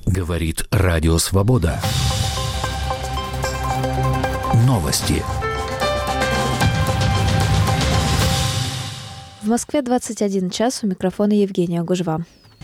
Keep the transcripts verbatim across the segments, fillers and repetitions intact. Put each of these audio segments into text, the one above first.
Говорит Радио Свобода. Новости. В Москве двадцать один час, у микрофона Евгения Гужва.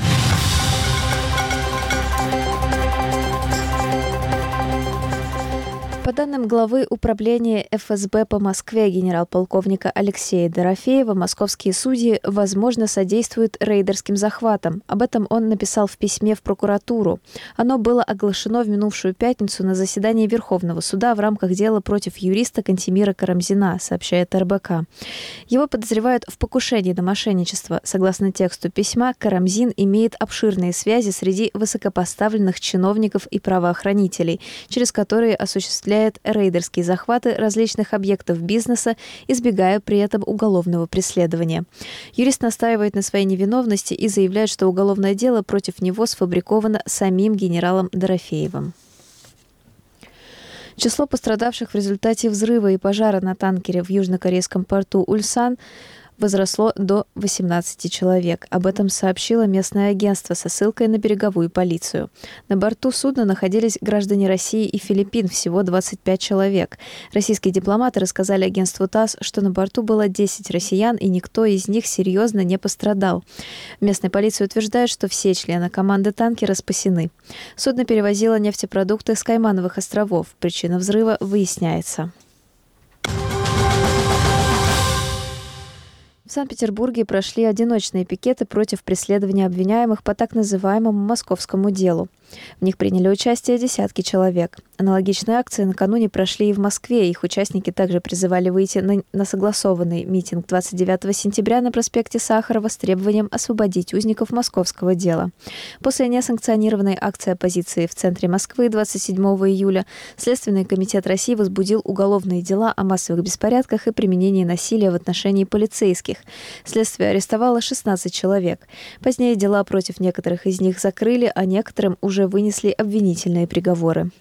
По данным главы управления эф эс бэ по Москве генерал-полковника Алексея Дорофеева, московские судьи, возможно, содействуют рейдерским захватам. Об этом он написал в письме в прокуратуру. Оно было оглашено в минувшую пятницу на заседании Верховного суда в рамках дела против юриста Кантемира Карамзина, сообщает эр бэ ка. Его подозревают в покушении на мошенничество. Согласно тексту письма, Карамзин имеет обширные связи среди высокопоставленных чиновников и правоохранителей, через которые осуществляет рейдерские захваты различных объектов бизнеса, избегая при этом уголовного преследования. Юрист настаивает на своей невиновности и заявляет, что уголовное дело против него сфабриковано самим генералом Дорофеевым. Число пострадавших в результате взрыва и пожара на танкере в южнокорейском порту Ульсан возросло до восемнадцати человек. Об этом сообщило местное агентство со ссылкой на береговую полицию. На борту судна находились граждане России и Филиппин, всего двадцать пять человек. Российские дипломаты рассказали агентству ТАСС, что на борту было десять россиян, и никто из них серьезно не пострадал. Местная полиция утверждает, что все члены команды танкера спасены. Судно перевозило нефтепродукты с Каймановых островов. Причина взрыва выясняется. В Санкт-Петербурге прошли одиночные пикеты против преследования обвиняемых по так называемому московскому делу. В них приняли участие десятки человек. Аналогичные акции накануне прошли и в Москве. Их участники также призывали выйти на, на согласованный митинг двадцать девятого сентября на проспекте Сахарова с требованием освободить узников московского дела. После несанкционированной акции оппозиции в центре Москвы двадцать седьмого июля Следственный комитет России возбудил уголовные дела о массовых беспорядках и применении насилия в отношении полицейских. Следствие арестовало шестнадцать человек. Позднее дела против некоторых из них закрыли, а некоторым уже вынесли обвинительные приговоры.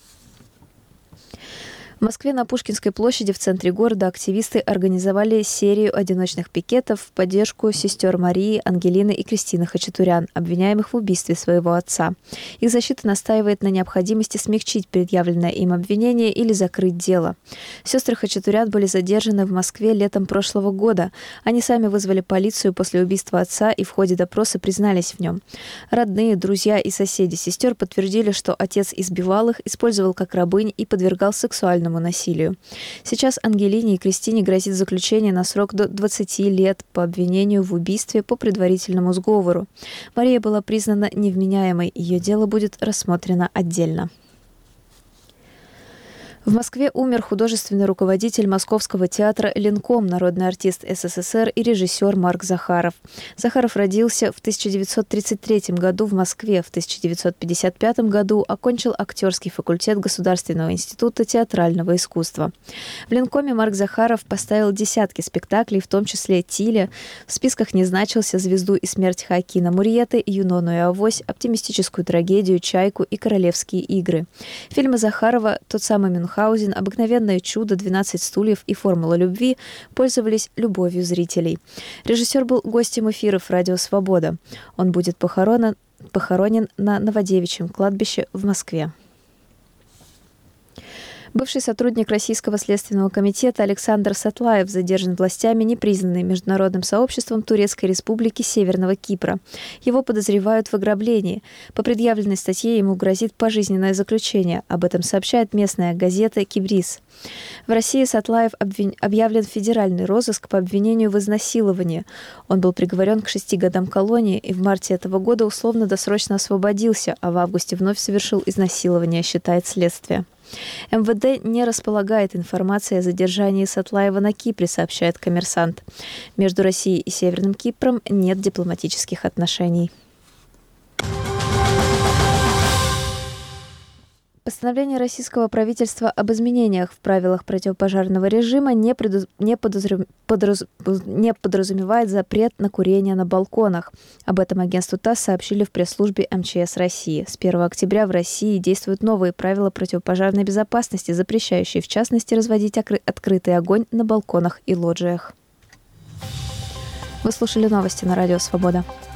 В Москве на Пушкинской площади в центре города активисты организовали серию одиночных пикетов в поддержку сестер Марии, Ангелины и Кристины Хачатурян, обвиняемых в убийстве своего отца. Их защита настаивает на необходимости смягчить предъявленное им обвинение или закрыть дело. Сестры Хачатурян были задержаны в Москве летом прошлого года. Они сами вызвали полицию после убийства отца и в ходе допроса признались в нем. Родные, друзья и соседи сестер подтвердили, что отец избивал их, использовал как рабынь и подвергал сексуальному насилию. Сейчас Ангелине и Кристине грозит заключение на срок до двадцати лет по обвинению в убийстве по предварительному сговору. Мария была признана невменяемой, ее дело будет рассмотрено отдельно. В Москве умер художественный руководитель Московского театра «Ленком», народный артист эс эс эс эр и режиссер Марк Захаров. Захаров родился в тысяча девятьсот тридцать третьем году в Москве. В тысяча девятьсот пятьдесят пятом году окончил актерский факультет Государственного института театрального искусства. В «Ленкоме» Марк Захаров поставил десятки спектаклей, в том числе «Тиля». В списках не значился «Звезду и смерть» Хоакина Мурьеты, «Юнону и Авось», оптимистическую трагедию «Чайку» и «Королевские игры». Фильмы Захарова «Тот самый Мюнхгаузен», «Обыкновенное чудо», «двенадцать стульев» и «Формула любви» пользовались любовью зрителей. Режиссер был гостем эфиров «Радио Свобода». Он будет похоронен, похоронен на Новодевичьем кладбище в Москве. Бывший сотрудник Российского следственного комитета Александр Сатлаев задержан властями, не признанной международным сообществом Турецкой республики Северного Кипра. Его подозревают в ограблении. По предъявленной статье ему грозит пожизненное заключение. Об этом сообщает местная газета «Кибрис». В России Сатлаев обвин... объявлен в федеральный розыск по обвинению в изнасиловании. Он был приговорен к шести годам колонии и в марте этого года условно-досрочно освободился, а в августе вновь совершил изнасилование, считает следствие. эм вэ дэ не располагает информацией о задержании Сатлаева на Кипре, сообщает «Коммерсант». Между Россией и Северным Кипром нет дипломатических отношений. Постановление российского правительства об изменениях в правилах противопожарного режима не, предуз... не, подозру... подраз... не подразумевает запрет на курение на балконах. Об этом агентству ТАСС сообщили в пресс-службе эм че эс России. С первого октября в России действуют новые правила противопожарной безопасности, запрещающие в частности разводить окры... открытый огонь на балконах и лоджиях. Вы слушали новости на Радио Свобода.